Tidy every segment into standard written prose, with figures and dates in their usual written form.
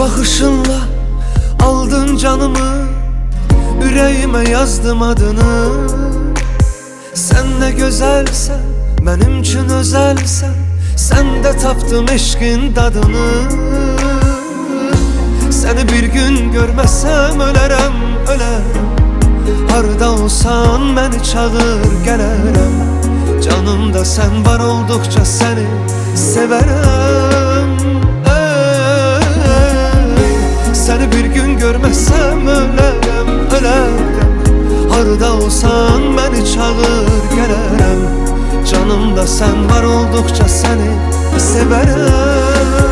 bakışınla aldın canımı, yüreğime yazdım adını. Sen ne güzelsen, benim için özelsen, sen de taptım eşkin dadını. Seni bir gün görmezsem ölerem, ölerem. Harda olsan beni çağır gelirim. Canımda sen var oldukça seni severim. Seni bir gün görmezsem ölerem, ölerem. Harda olsan beni çağır gelirim. Canımda sen var oldukça seni severim.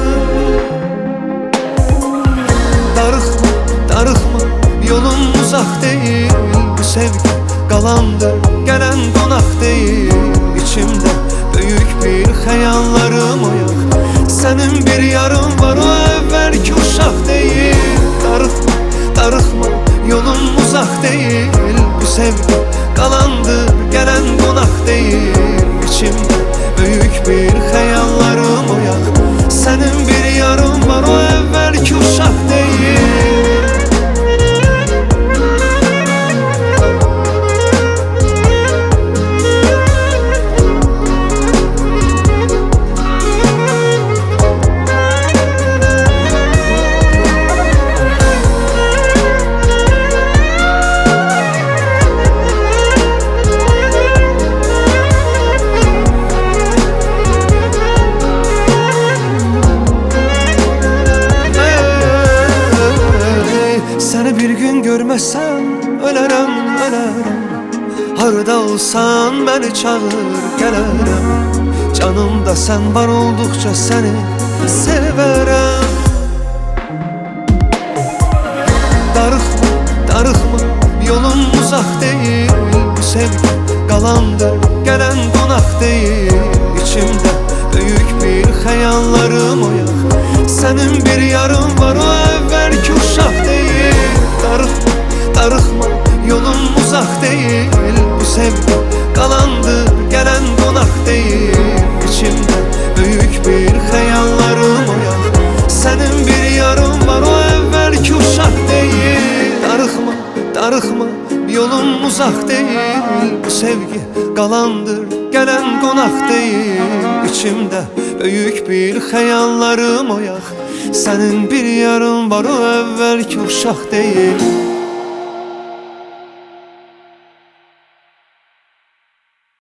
Darıkma, darıkma, yolun uzak değil. Bu sevgi qalandır, gelen konak değil. İçimde büyük bir hayallarım oyak. Senin bir yarın var, o evvelki uşak değil. Darıkma, darıkma, yolun uzak değil. Bu sevgi qalandır, gelen konak değil. İçimde büyük bir hayallarım oyak. Senin bir yarın var, o evvelki uşak değil. Seni bir gün görmezsem ölerem, ölerem. Harda olsan beni çağır gelirim. Canımda sen var oldukça seni severim. Darıkma, darıkma, yolun uzak değil. Bu sevgi qalandır, gelen konak değil. İçimde büyük bir hayallarım oyak. Senin bir yarın var, o evvelki uşak değil. Darıkma, darıkma, yolun uzak değil. Bu sevgi qalandır, gelen konak değil. İçimde büyük bir hayallarım oyak. Senin bir yarın var, o evvelki uşak değil. Darıkma, darıkma, yolun uzak değil. Bu sevgi qalandır, gelen konak değil. İçimde büyük bir hayallarım oyak. Senin bir yarın var, o evvelki uşak değil.